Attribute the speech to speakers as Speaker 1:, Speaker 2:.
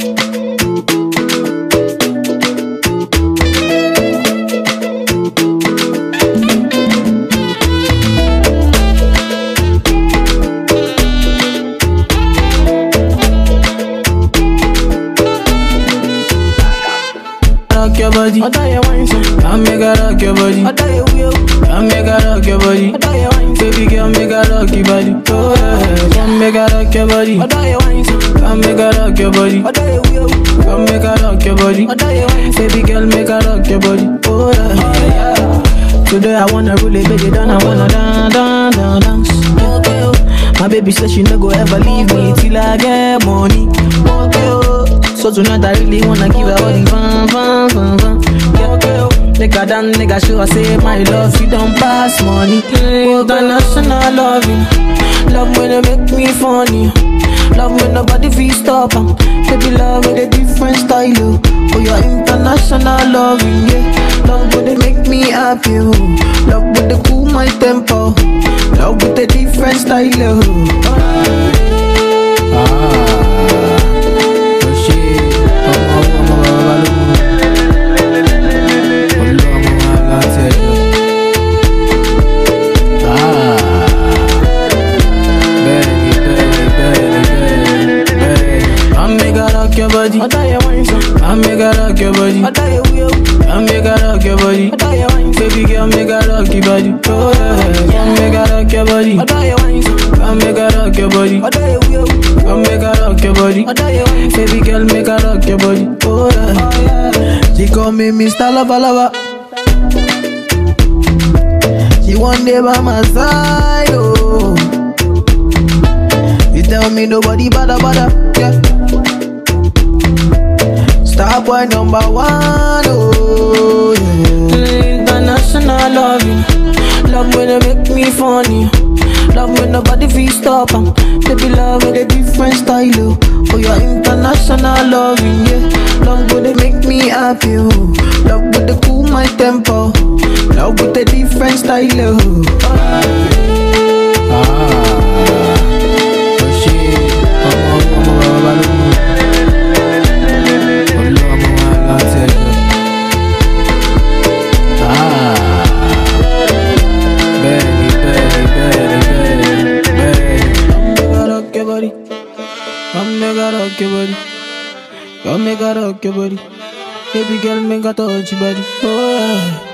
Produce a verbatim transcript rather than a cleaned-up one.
Speaker 1: Rock your body, I tell you wine so. Come make her rock your body, I tell you wheel. Come make her rock your body, I tell you wine. Baby girl, make her rock your body. Oh yeah, come make her rock your body, I tell you wine so. Come make her rock your body, I tell you wheel. Come make her rock your body, I tell you wine. Baby girl, make her rock your body. Oh yeah, oh, yeah. Today I wanna really break it down, I wanna dance, dance, dance, dance. Okay, oh. My baby says she no go ever leave me till I get money. Okay, oh. So tonight I really wanna give her all the fun, fun, fun, fun. Yeah, okay, oh. Nigga done, nigga show I say my love, you don't pass money. International loving, love when they make me funny. Love when nobody feel stop em. Baby love with a different style, oh. Oh, you're international loving, yeah. Love when they make me happy, oh. Love when they cool my tempo. Love with a different style, oh. Ah. Your body, I tell you wine so. I make her rock your body, I tell you wheel. I make her rock your body, I tell you wine. Baby girl, make her rock your body. Oh yeah, I make her rock your body, I tell you wine so. I make her rock your body, I tell you wheel. I make her rock your body, I tell you wine. Baby girl, make her rock your body. Oh yeah, oh yeah. She call me Mister Lover Lover. She one day by my side, oh. You tell me nobody bother bother, yeah. Star boy number one, oh yeah. International loving, love when they make me funny. Love when nobody feel stop em. Baby love with a different style, oh. Oh, you're international loving, yeah. Love when they make me happy, oh. Love with the cool my tempo. Love with a different style, oh. Ah. Come make her rock your body, come make her rock your body. Baby girl, make her touch your body. Oh yeah.